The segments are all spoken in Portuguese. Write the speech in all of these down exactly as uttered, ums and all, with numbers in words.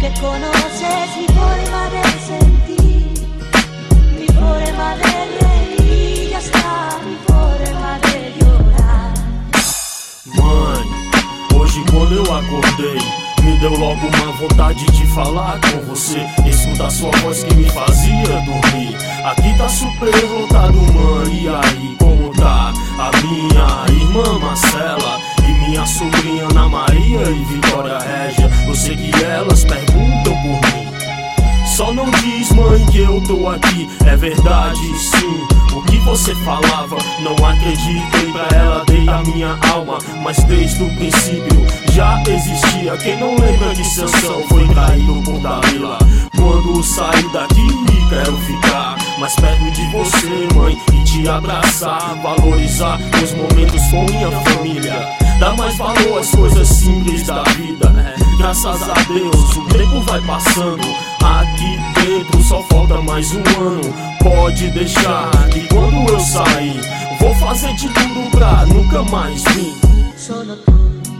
che conoces mi forma de sentir, mi forma de reír, ya está, mi forma de llorar. Mãe, hoje quando eu acordei, me deu logo uma vontade de falar com você, escutar sua voz que me fazia dormir. Aqui tá super lotado, mãe, e aí como tá a minha irmã Marcela e minha sobrinha Ana Maria e Vitória Régia? Eu sei que elas perguntam por mim. Só não diz, mãe, que eu tô aqui, é verdade sim. O que você falava, não acreditei, pra ela dei a minha alma. Mas desde o princípio já existia. Quem não lembra de Sansão foi traído por Dalila. Quando sair daqui quero ficar mais perto de você, mãe, e te abraçar, valorizar os momentos com minha família, dar mais valor às coisas simples da vida. Graças a Deus o tempo vai passando, aqui dentro só falta mais um ano. Pode deixar que quando eu sair vou fazer de tudo pra nunca mais vir. Solo tú,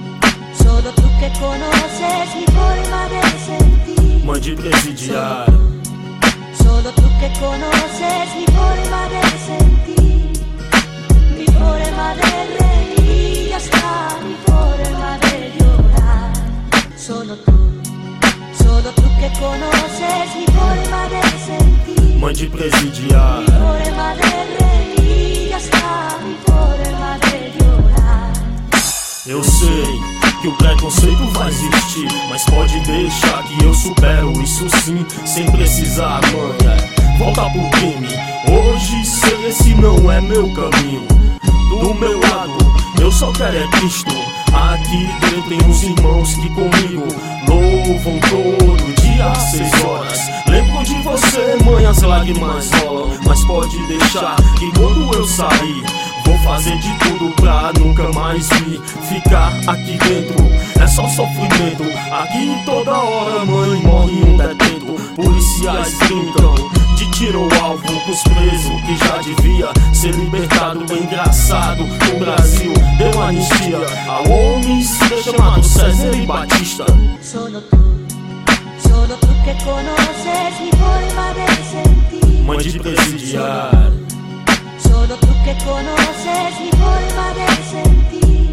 solo tú que conoces mi forma de sentir. Mãe de presidiária. Solo tú que conoces mi forma de sentir, mi forma de reír, ya está, mi forma de llorar. Solo tú, solo tú que conoces mi forma de sentir, Mãe de presidiária. mi forma de reír, ya está, mi forma de llorar. Eu sei que o preconceito vai existir, mas pode deixar que eu supero isso sim, sem precisar, mãe, é, voltar pro crime. Hoje sei esse não é meu caminho. Do meu lado eu só quero é Cristo. Aqui dentro tem uns irmãos que comigo louvam todo dia às seis horas. Lembro de você, mãe, as lágrimas rolam, mas pode deixar que quando eu sair vou fazer de tudo pra nunca mais vir ficar aqui dentro. É só sofrimento, aqui toda hora, mãe, morre um detento. Policiais brincam de tiro ao alvo com os presos que já devia ser libertado. Engraçado, o Brasil deu anistia a homens chamados César e Batista. Solo tú, solo tú que conoces mi forma de sentir. Mãe de presidiária. Solo tú que conoces mi forma de sentir,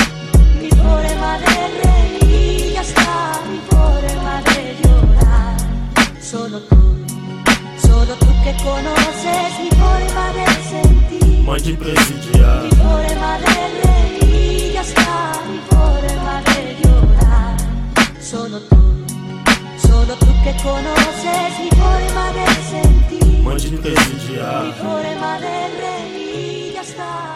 mi forma de reír, ya está, mi forma de llorar. Solo tú, solo tú que conoces mi forma de sentir, Mãe de presidiária. mi forma de reír, ya está, mi forma de llorar. Solo tú, solo tú que conoces mi forma de sentir, Mãe de presidiária. mi forma de reír, ya está.